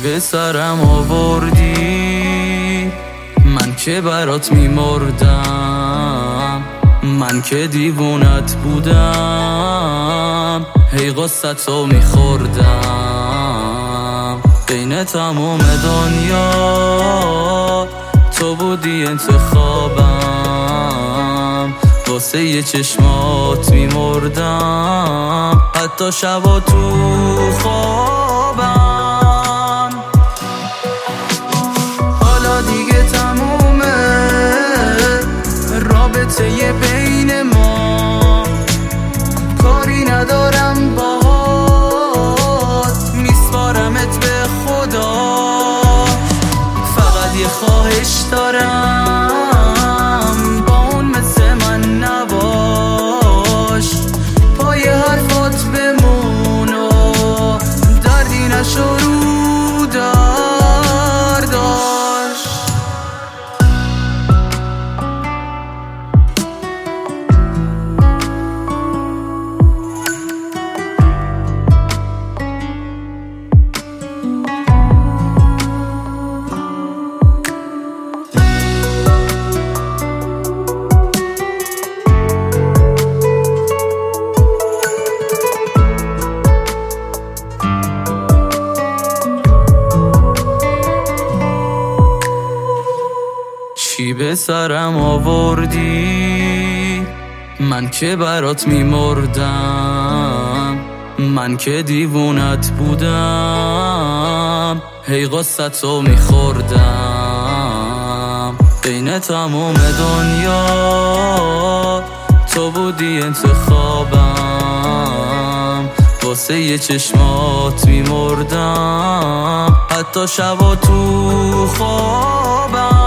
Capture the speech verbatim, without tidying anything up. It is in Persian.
به سرم آوردی، من که برات میمردم، من که دیوونت بودم، هی قصتو میخوردم. بین تموم دنیا تو بودی انتخابم، واسه یه چشمات میمردم، حتی شبا تو خوابم. حالا دیگه تمومه رابطه ی بین ما، کاری ندارم باهات، میسپارمت به خدا. فقط یه خواهش دارم، با اون مثل من نباش، پای حرفات بمون و دردی نشو رو درداش. چی به سرم آوردی، من که برات میمردم، من که دیوونت بودم، هی قصتو میخوردم. بین تموم دنیا تو بودی انتخابم، واسه یه چشمات میمردم، حتی شبا تو خوابم.